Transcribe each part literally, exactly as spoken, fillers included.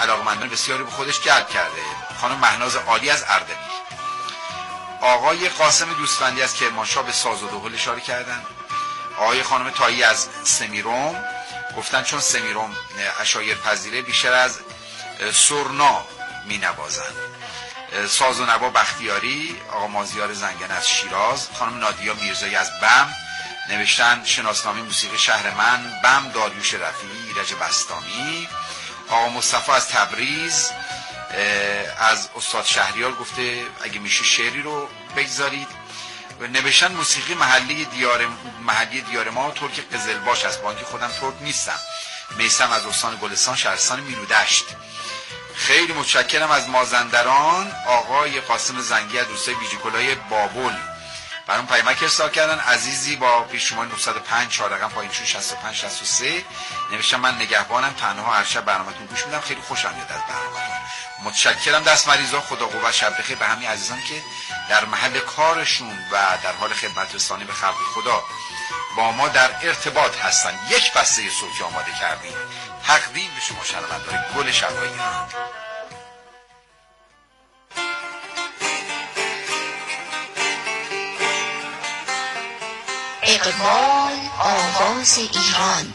علاقمندان بسیاری به خودش جلب کرده. خانم مهناز عالی از اردبیل، آقای قاسم دوستبندی از کرمانشاه به ساز و دهل اشاره کردن. آقای خانم تایی از سمیروم گفتن چون سمیروم عشایر پذیره بیشتر از سرنا می نوازن. ساز و نوا بختیاری. آقا مازیار زنگن از شیراز. خانم نادیا میرزایی از بم نوشتن شناسنامه موسیقی شهر من، بم داریوش رفیعی، ایرج بستامی. آقا مصطفی از تبریز از استاد شهریار گفته اگه میشه شعری رو بگذارید. نوشتن موسیقی محلی دیار محلی دیار ما ترک قزلباش است، با اینکه خودم ترک نیستم. میثم از استان گلستان شهرستان میرودشت. خیلی متشکرم از مازندران. آقای قاسم زنگی از دوستای بیجیکلای بابل برام پیامک ارسال کردن. عزیزی با پیش شماره نهصد و پنج چهار رقم پایینشون شصت و پنج شصت و سه نوشتم من نگهبانم، تنها هر شب برنامه‌تون گوش میدم، خیلی خوشم میاد از برنامه‌تون. متشکرم. دست مریضا، خدا قوت، شب بخیر به همین عزیزان که در محل کارشون و در حال خدمت رسانی به خلق خدا با ما در ارتباط هستن. یک بسته صوتی آماده کردیم تقدیم به شما شنوندگان گل شبای ایران. اقبال آواز ایران.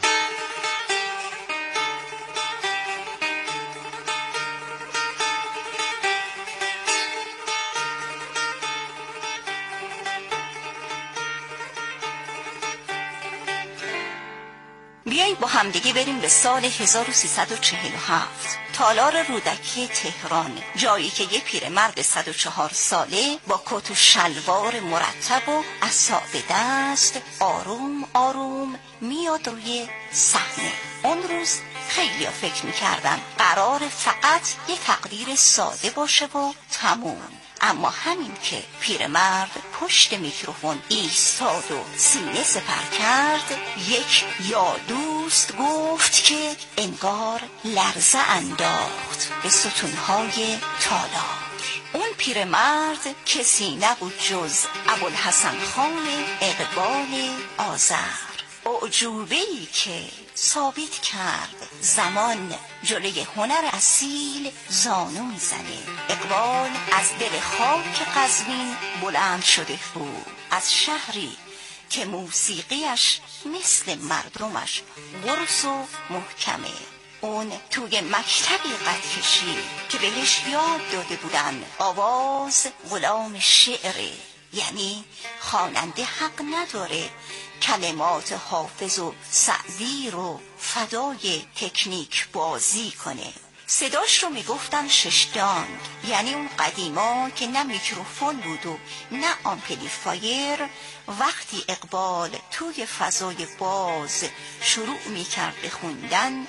بیایید با همدیگه بریم به سال هزار و سیصد و چهل و هفت، تالار رودکی تهران، جایی که یه پیرمرد صد و چهار ساله با کت و شلوار مرتب و عصا به دست آروم آروم میاد روی صحنه. اون روز خیلی فکر میکردن قرار فقط یه تقریر ساده باشه و تموم. اما همین که پیرمرد پشت میکروفون ایستاد و سینه سپر کرد، یک یا دوست گفت که انگار لرزه انداخت به ستونهای تالار. اون پیرمرد کسی نبود جز ابوالحسن خان اقبال آذر، اعجوبه‌ای که ثابت کرد زمان جلوی هنر اصیل زانو میزنه. اقبال از دل خاک قزوین بلند شده بود، از شهری که موسیقیش مثل مردمش قرص و محکمه. اون توی مکتبی قد کشید که بهش یاد داده بودن آواز غلام شعره، یعنی خواننده حق نداره کلمات حافظ و سعدی رو فدای تکنیک بازی کنه. صداش رو میگفتن ششدانگ، یعنی اون قدیما که نه میکروفون بود و نه آمپلیفایر. وقتی اقبال توی فضای باز شروع میکرد به خوندن،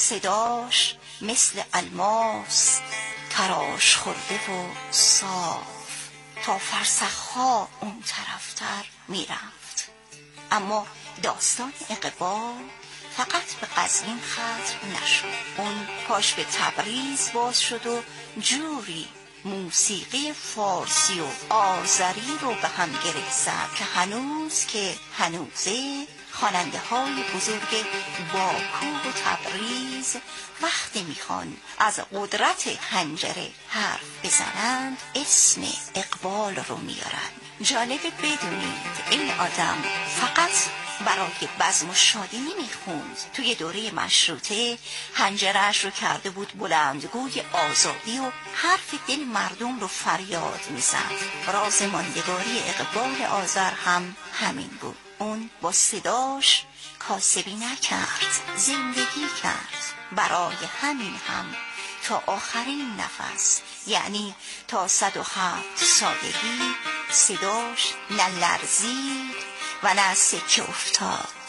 صداش مثل الماس تراش خورده و صاف تا فرسخها اون طرفتر میرفت. اما داستان اقبال فقط به قزوین ختم نشد. اون پاش به تبریز باز شد و جوری موسیقی فارسی و آذری رو به هم گره زد که هنوز که هنوزه خواننده های بزرگ باکو و تبریز وقتی میخوان از قدرت حنجره حرف بزنند اسم اقبال رو میارن. جالبه بدونید این آدم فقط برای بزم و شادی نمیخوند. توی دوره مشروطه حنجره‌اش رو کرده بود بلندگوی آزادی و حرف دل مردم رو فریاد میزد. راز ماندگاری اقبال آذر هم همین بود. اون با صداش کاسبی نکرد، زندگی کرد. برای همین هم تا آخرین نفس، یعنی تا صد و هفت سالگی، صداش نه لرزید و نه سکه افتاد.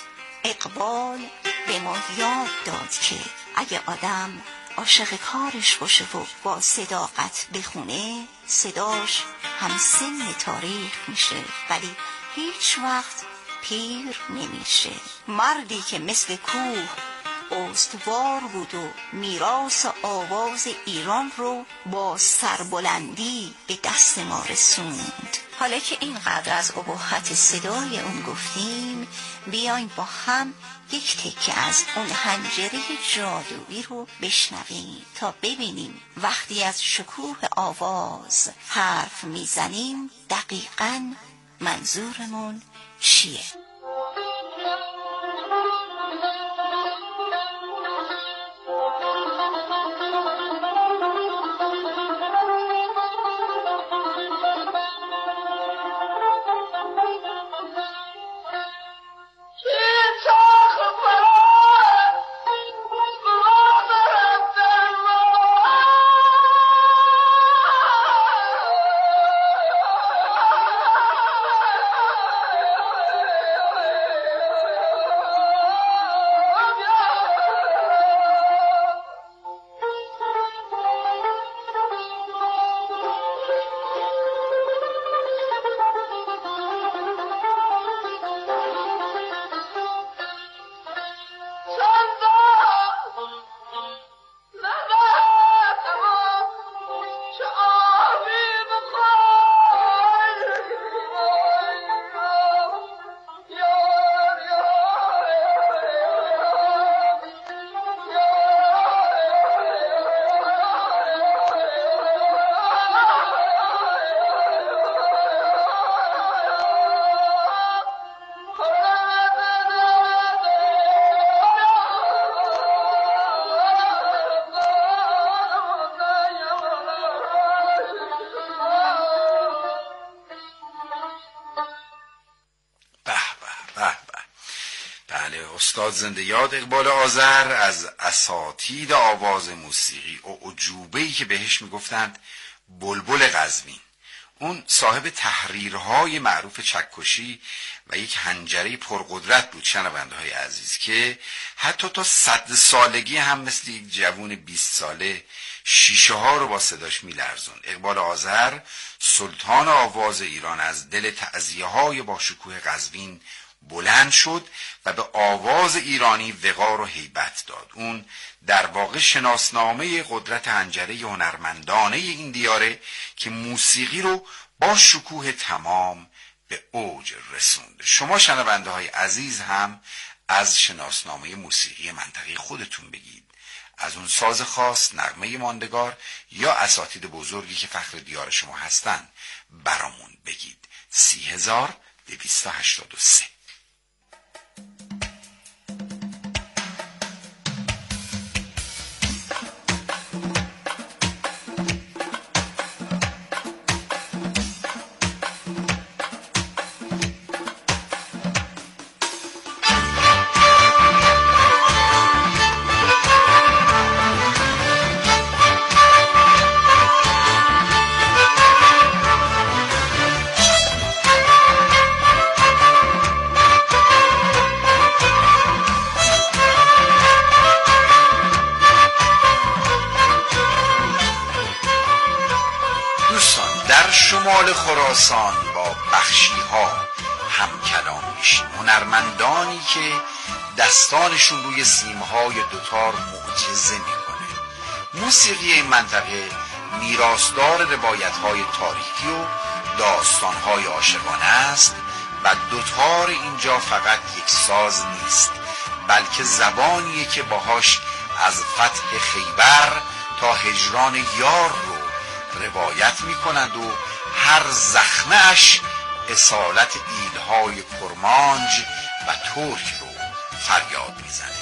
اقبال به ما یاد داد که اگه آدم عاشق کارش باشه و با صداقت بخونه، صداش هم سن تاریخ میشه ولی هیچ وقت پیر نمیشه. مردی که مثل کوه استوار بود و میراث آواز ایران رو با سربلندی به دست ما رسوند. حالا که اینقدر از ابهت صدای اون گفتیم، بیاین با هم یک تکه از اون حنجره جادویی رو بشنویم تا ببینیم وقتی از شکوه آواز حرف میزنیم دقیقاً منظورمون چیه؟ استاد زنده یاد اقبال آذر از اساتید آواز موسیقی و عجوبه‌ای که بهش میگفتند بلبل قزوین. اون صاحب تحریرهای معروف چکشی و یک حنجره پرقدرت بود شنونده های عزیز که حتی تا صد سالگی هم مثل یک جوون بیست ساله شیشه ها رو با صداش میلرزون. اقبال آذر سلطان آواز ایران از دل تعزیه های با شکوه قزوین بلند شد و به آواز ایرانی وقار و هیبت داد. اون در واقع شناسنامه قدرت حنجره هنرمندانه این دیاره که موسیقی رو با شکوه تمام به اوج رسوند. شما شنونده های عزیز هم از شناسنامه موسیقی منطقه خودتون بگید، از اون ساز خاص، نغمه ماندگار یا اساتید بزرگی که فخر دیار شما هستن برامون بگید. سی هزار دویست و هشتاد و سه. شمال خراسان با بخشی ها هم کلام میشیم، هنرمندانی که دستانشون روی سیمهای دوتار معجزه میکنه. موسیقی این منطقه میراثدار روایت‌های تاریخی و داستان‌های عاشقانه است و دوتار اینجا فقط یک ساز نیست، بلکه زبانیه که باهاش از فتح خیبر تا هجران یار رو روایت میکنند و هر زخمه اش اصالت ایدهای کرمانج و ترک رو فریاد میزنه.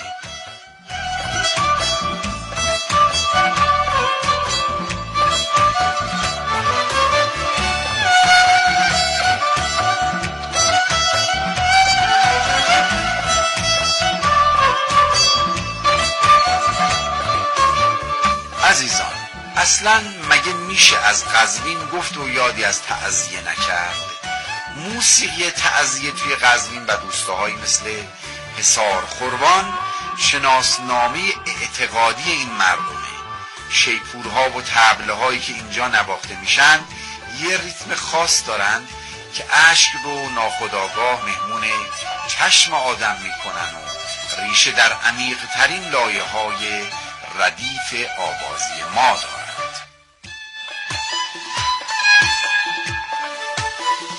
عزیزان، اصلا مگه میشه از قزوین گفت و یادی از تعزیه نکرد؟ موسیقی تعزیه توی قزوین و روستاهایی مثل حصار خربان شناسنامه اعتقادی این مردمه. شیپورها و طبله هایی که اینجا نواخته میشن یه ریتم خاص دارن که اشک رو ناخودآگاه مهمون چشم آدم میکنن و ریشه در عمیق ترین لایه های ردیف آوازی ما دارد.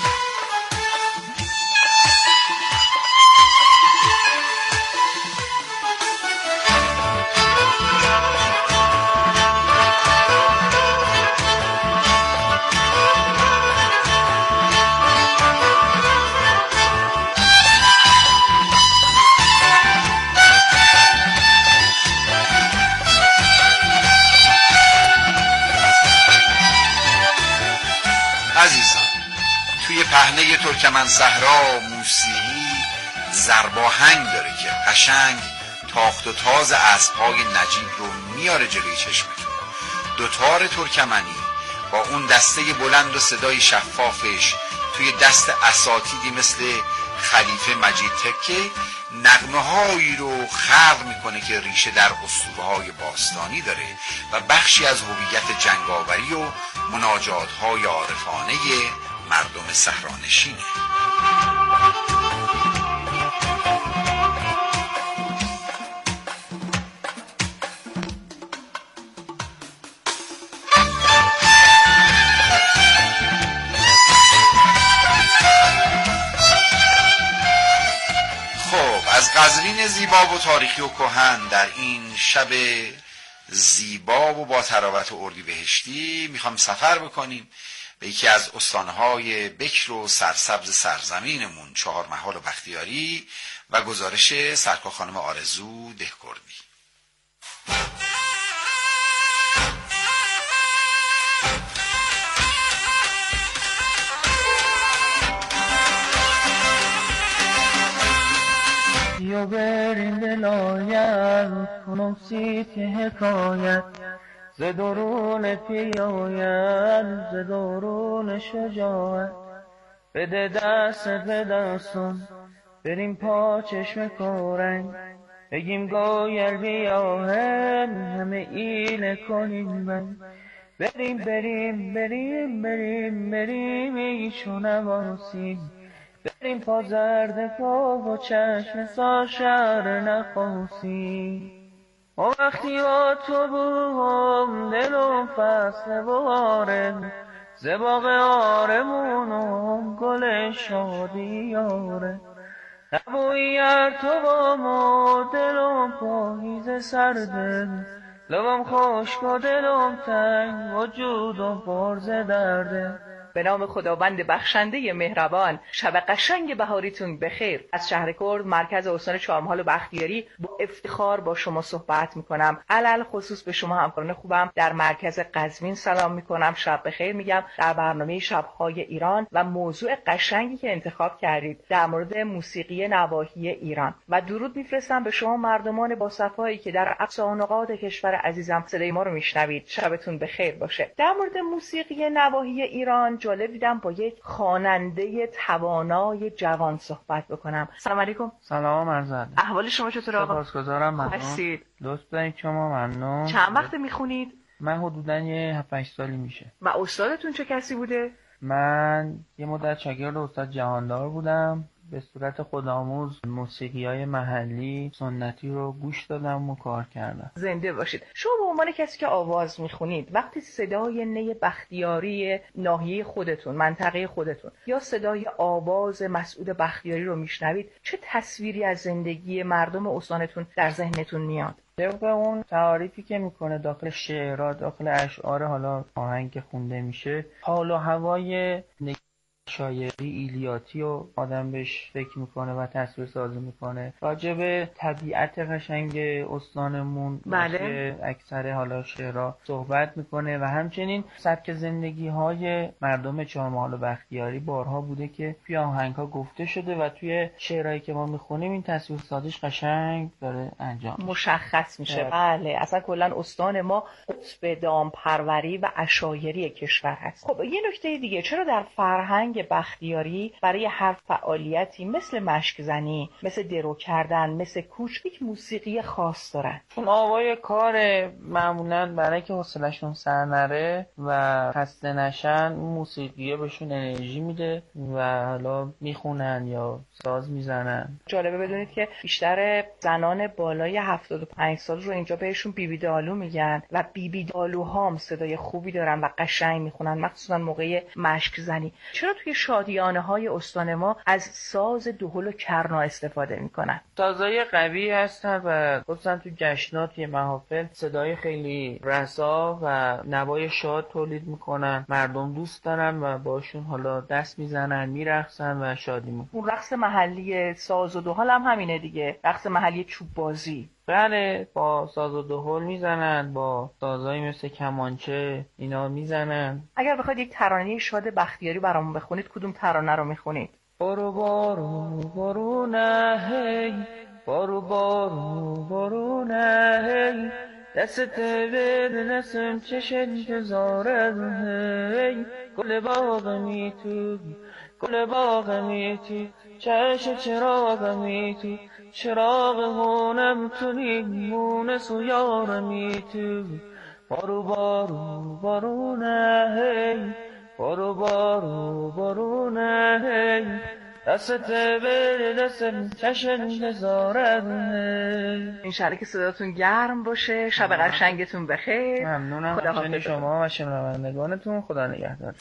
پهنه ترکمن صحرا موسیقی زرباهنگ داره که قشنگ تاخت و تاز اسب‌های نجیب رو میاره جلوی چشمتون. دوتار ترکمنی با اون دسته بلند و صدای شفافش توی دست اساتیدی مثل خلیفه مجید تکه نغمه هایی رو خلق میکنه که ریشه در اسطوره های باستانی داره و بخشی از هویت جنگاوری و مناجات های عارفانه مردم صحرانشینه. از قزوین زیبا و تاریخی و کهن در این شب زیبا و با تراوت و اردیبهشتی میخوام سفر بکنیم به یکی از استانهای بکر و سرسبز سرزمینمون چهارمحال و بختیاری و گزارش سرکار خانم آرزو دهکردی. یا برین دلایم کنم سیت حکایت ز درون پیایم ز درون شجاعت بده دست به دستم بریم پا چشم کارنگ بگیم گویر بیاهم همه ایله کنیم من بریم بریم بریم بریم بریم ایشون نواسیم بریم پا زرد پا و چشم سا شهر نخواسیم و وقتی با تو بوم دلم فصل باره زباق آرمونم گل شادی یاره نبویی هر تو با ما دلم پاییز سرده لبم خشک و دلم تنگ وجودم پرز درده. به نام خداوند بخشنده مهربان، شب قشنگ بهاریتون بخیر. از شهر کرد مرکز استان چهارمحال و بختیاری با افتخار با شما صحبت میکنم. علل خصوص به شما همکاران خوبم در مرکز قزوین سلام میکنم، شب بخیر میگم. در برنامه شبهای ایران و موضوع قشنگی که انتخاب کردید در مورد موسیقی نواحی ایران و درود میفرستم به شما مردمان با صفایی که در اقصی نقاط کشور عزیزم صدای ما رو میشنوید. شبتون بخیر باشه. در مورد موسیقی نواحی ایران جالب دیدم با یک خواننده توانای جوان صحبت بکنم. سلام علیکم. سلام عرض ادب. احوال شما چطور آقا؟ سپاسگزارم. ممنون. هستید؟ دوست دارید شما؟ ممنون. چند وقت میخونید؟ من حدوداً یه هفت هشت سالی میشه. و استادتون چه کسی بوده؟ من یه مدت شاگرد استاد جهاندار بودم. به صورت خودآموز موسیقی‌های محلی سنتی رو گوش دادم و کار کردم. زنده باشید. شما به عنوان کسی که آواز میخونید وقتی صدای نی بختیاری ناحیه خودتون، منطقه خودتون یا صدای آواز مسعود بختیاری رو میشنوید چه تصویری از زندگی مردم استانتون در ذهنتون میاد؟ طبق اون تعاریفی که میکنه داخل شعرها، داخل اشعار حالا آهنگ که خونده میشه، حال و هوای شاعری ایلیاتی و آدم بهش فکر میکنه و تصویر سازی میکنه. راجع به طبیعت قشنگ استانمون بله. اکثر حالا شعرها صحبت میکنه و همچنین سبک زندگی های مردم چهارمحال و بختیاری بارها بوده که توی آهنگ ها گفته شده و توی شعرهایی که ما میخونیم این تصویر سازیش قشنگ داره انجام مشخص میشه. بله اصلا کلا استان ما قطب دامپروری و عشایری کشور هست. خب یه نکته دیگه، چرا در فرهنگ بختیاری برای هر فعالیتی مثل مشک زنی، مثل درو کردن، مثل کوچ یک موسیقی خاص دارن؟ چون آوای کار معمولا برای که حوصله‌شون سر نره و خسته نشن موسیقیه بهشون انرژی میده و حالا میخونن یا ساز میزنن. جالبه بدونید که بیشتر زنان بالای هفتاد و پنج سال رو اینجا بهشون بیبی دالو میگن و بیبی دالوها هم صدای خوبی دارن و قشنگ میخونن، مخصوصا موقع مشک زنی. چرا توی شادیانه های استان ما از ساز دهل و کرنا استفاده میکنن؟ سازای قوی هستن و خصوصا تو جشنات یه محافل صدای خیلی رسا و نوای شاد تولید میکنن، مردم دوست دارن و باشون حالا دست میزنن، میرقصن و شادی میکنن. اون رقص محلی ساز و دهل هم همینه دیگه، رقص محلی چوب بازی. بله، با ساز و دهل میزنن، با سازایی مثل کمانچه اینا میزنن. اگر بخواید یک ترانه شاد بختیاری برامون بخونید کدوم ترانه رو میخونید؟ بارو بارو بارو نه هی، بارو بارو بارو نه هی، دست بده دستم چش انتظارت هی، گل باغمی تو گل باغمی تو، چش چراغمی تو، چراغ هونم تو نیمونس و یارمی تو، بارو بارو بارو نه هی، بارو بارو بارو نه هی، دستت بده دستم چش انتظارت هی. این شهره که صداتون گرم باشه، شب قشنگتون بخیر. ممنونم خدا همچنین حافظتون. شما و شنوندگانتون. خدا نگهدار.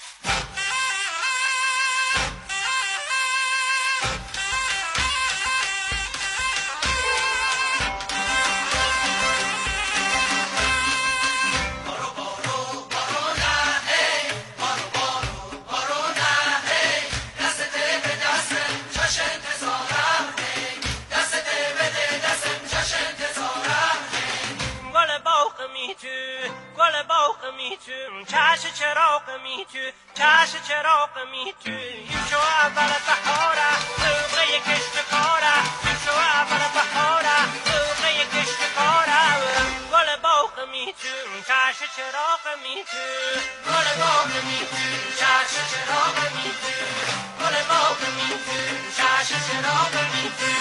چش چراغ می تو چش چراغ می تو این شو اول بهاره موقع کشت کاره این شو اول بهاره موقع کشت کاره گل باغ می تو چش چراغ می تو گل باغ می تو چش چراغ می تو گل باغ می تو چش چراغ می تو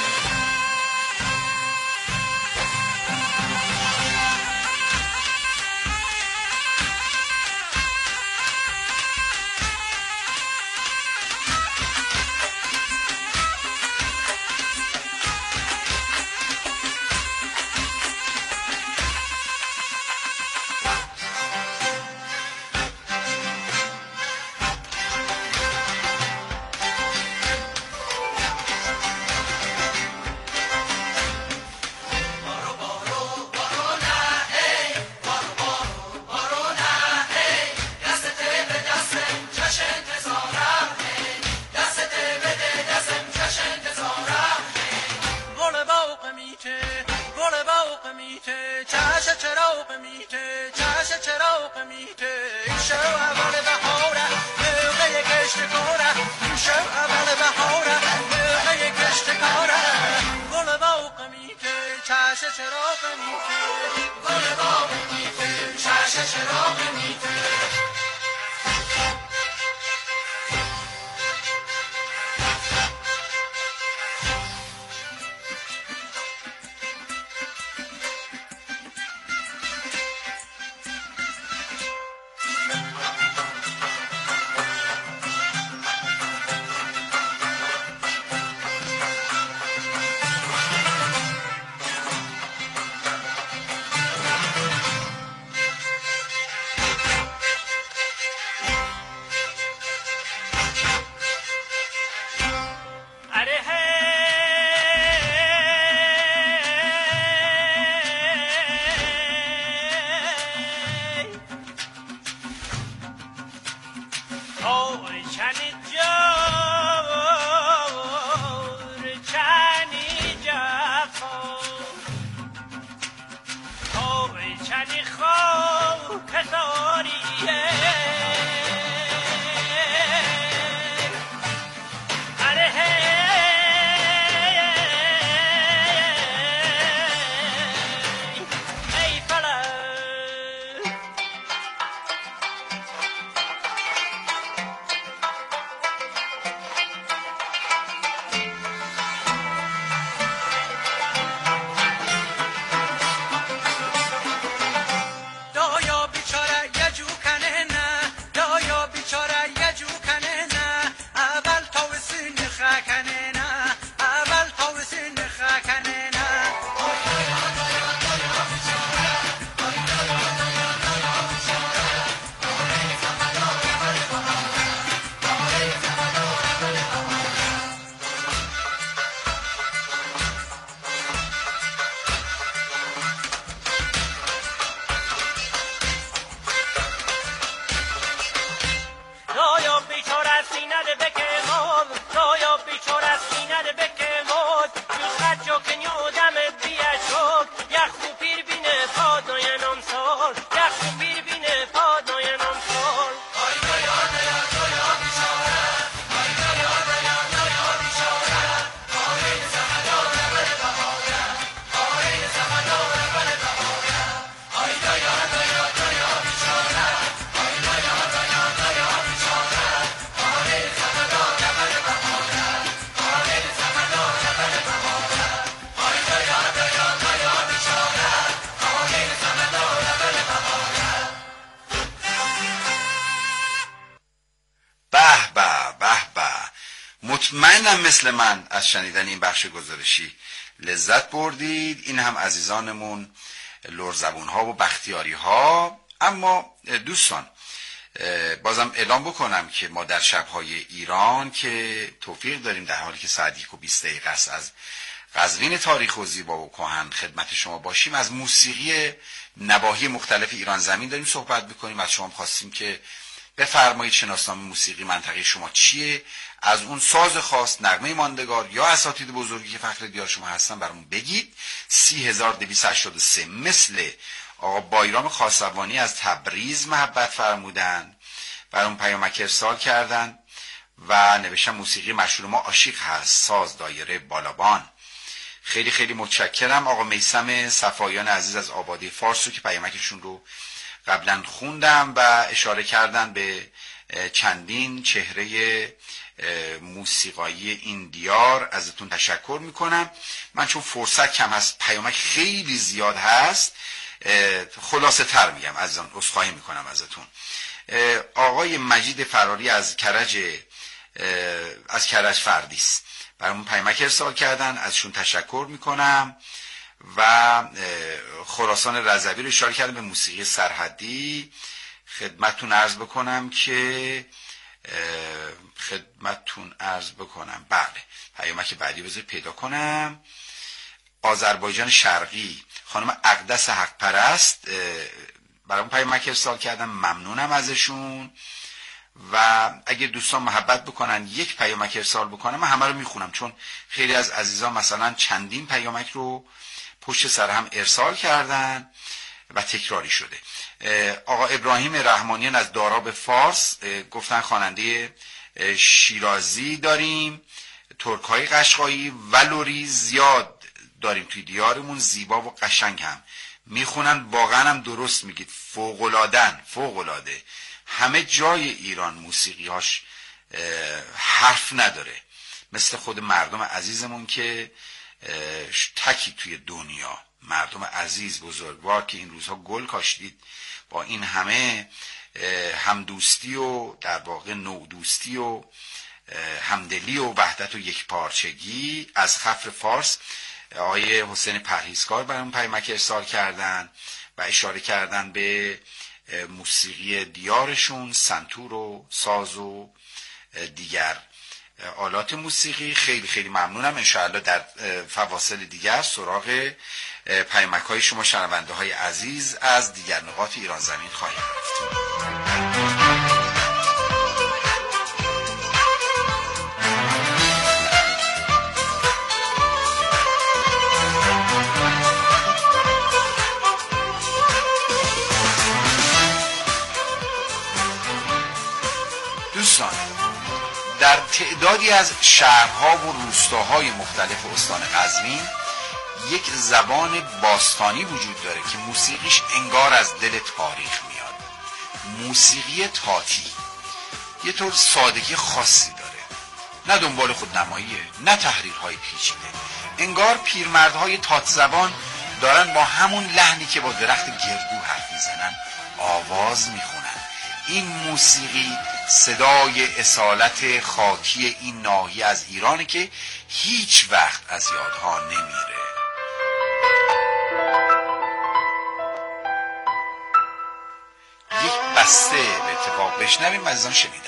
مطمئنم مثل من از شنیدن این بخش گزارشی لذت بردید. این هم عزیزانمون لرزبون ها و بختیاری ها. اما دوستان بازم اعلام بکنم که ما در شب‌های ایران که توفیق داریم در حالی که ساعت یک و بیست دقیقه است از قزوین تاریخ و زیبا و کهن خدمت شما باشیم، از موسیقی نواحی مختلف ایران زمین داریم صحبت بکنیم. از شما خواستیم که بفرمایید شناسنامه موسیقی منطقه شما چیه، از اون ساز خاص، نغمه ماندگار یا اساتید بزرگی که فخر دیار شما هستن برامون بگید. سی هزار و دویست و هشتاد و سه مثل آقا بایرام خاصوانی از تبریز محبت فرمودن، برامون پیامک ارسال کردن و نوشتن موسیقی مشهور ما عاشق هست، ساز دایره بالابان. خیلی خیلی متشکرم. آقا میثم صفایان عزیز از آبادی فارس رو که پیامکشون رو قبلا خوندم و اشاره کردن به چندین چهره موسیقایی این دیار، ازتون تشکر میکنم. من چون فرصت کم هست پیامک خیلی زیاد هست، خلاصه تر میگم، عزیزان عذرخواهی میکنم ازتون. آقای مجید فراری از کرج از کرج فردیس برامون پیامک ارسال کردن، ازشون تشکر میکنم. و خراسان رضوی رو اشاره کردن به موسیقی سرحدی. خدمتتون عرض بکنم که خدمتتون عرض بکنم بله پیامک بعدی بذار پیدا کنم. آذربایجان شرقی خانم اقدس حق پرست برام پیامک ارسال کردن، ممنونم ازشون. و اگه دوستان محبت بکنن یک پیامک ارسال بکنم، من همه رو میخونم چون خیلی از عزیزان مثلا چندین پیامک رو پشت سر هم ارسال کردن و تکراری شده. آقا ابراهیم رحمانیان از داراب فارس گفتن خواننده شیرازی داریم، ترک‌های قشقایی و لری زیاد داریم توی دیارمون، زیبا و قشنگ هم میخونن. واقعا هم درست میگید، فوق‌العاده‌ن، فوق‌العاده. همه جای ایران موسیقی‌هاش حرف نداره، مثل خود مردم عزیزمون که تکی توی دنیا، مردم عزیز بزرگوار که این روزها گل کاشتید با این همه همدوستی و در واقع نودوستی و همدلی و وحدت و یکپارچگی. از خفر فارس آقای حسین پرهیزکار برام پیامک ارسال کردن و اشاره کردن به موسیقی دیارشون، سنتور و ساز و دیگر آلات موسیقی. خیلی خیلی ممنونم. انشاءالله در فواصل دیگر سراغ پیامک های شما شنونده های عزیز از دیگر نقاط ایران زمین خواهیم رفت. دوستان، در تعدادی از شهرها و روستاهای مختلف استان قزوین یک زبان باستانی وجود داره که موسیقیش انگار از دل تاریخ میاد. موسیقی تاتی یه طور سادگی خاصی داره، نه دنبال خود نماییه، نه تحریرهای پیچیده. انگار پیرمردهای تات زبان دارن با همون لحنی که با درخت گردو حرف میزنن آواز میخونن. این موسیقی صدای اصالت خاکی این ناحیه از ایرانه که هیچ وقت از یادها نمیره. یک بسته به اتفاق بشنویم از آن شنیدنیه.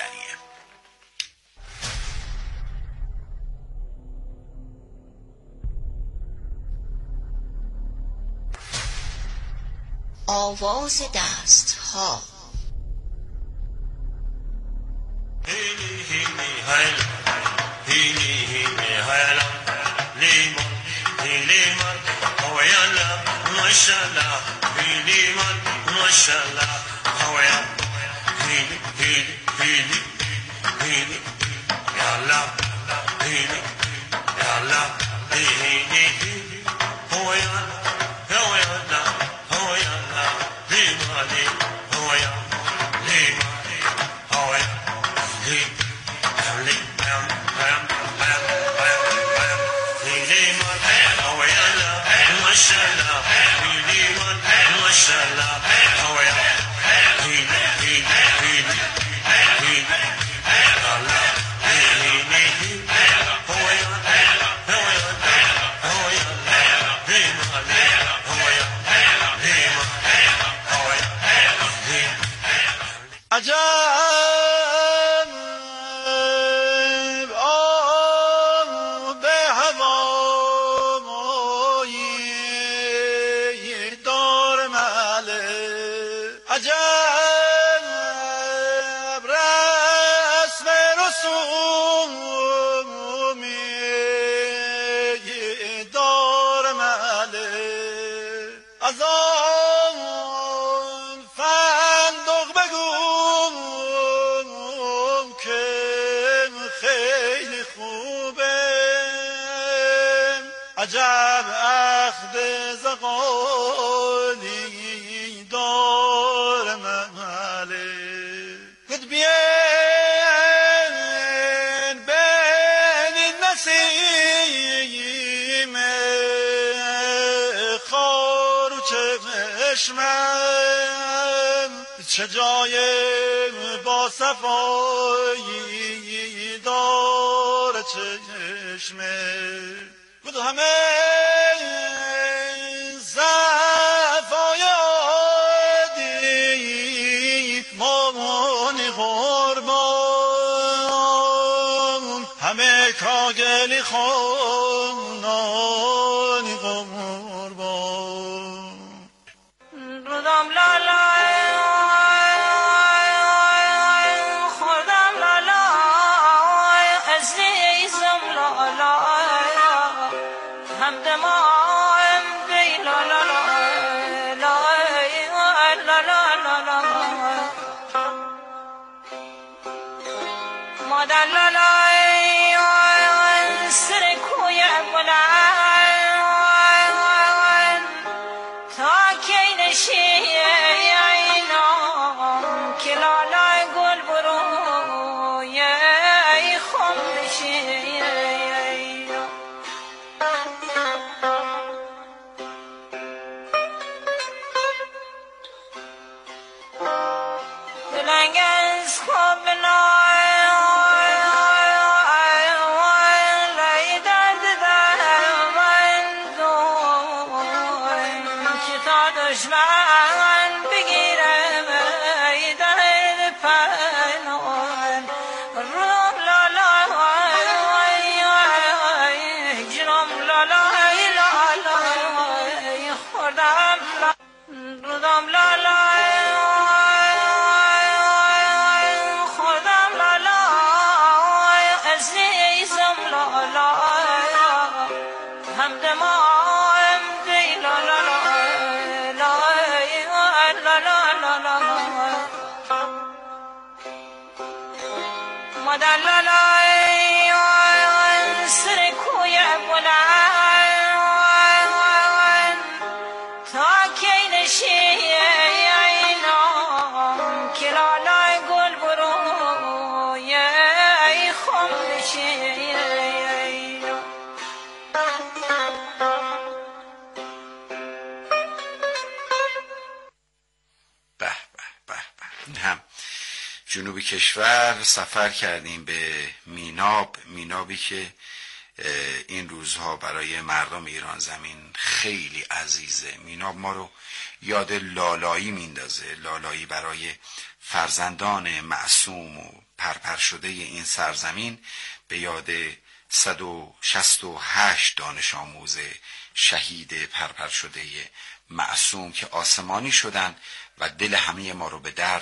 آواز دست ها. Hey, عجب آب هوایی دار مله، عجب رسم رسومی دار مله، از آن فندق بگو که خیلی خوبه، عجب عهد زغالی دار مله، گد بیان بین نسیم خار و چشمم، چه جای با صفایی دار چشمه، بود همه صفای عادی مامانی قربان، همه کاگلی خانانی قربان. رودم لالای خوردم لالای عزیزم لالای همدمم دی لالای لالای لالای مادر لالای سر کوی بلند تا کی نشینم که لالای گل بروی خم نشینم. دلنگ از خواب لای درد درمن که تا دشمن بگیرم ای درد پنهان، روم لالای جنم لالای لالای خوردم رودم لالای خوردم لالای عزیزم لالای همدمم دی لالای لالای لالای مادر لالای سر کوی بلند تا کی نشینم که لالای گل بروی خم نشینم. به به به به. این هم جنوب کشور سفر کردیم به میناب، مینابی که این روزها برای مردم ایران زمین خیلی عزیزه. میناب ما رو یاد لالایی میندازه، لالایی برای فرزندان معصوم و پرپر شده این سرزمین، به یاد صد و شصت و هشت دانش آموز شهید پرپر شده معصوم که آسمانی شدن و دل همه ما رو به درد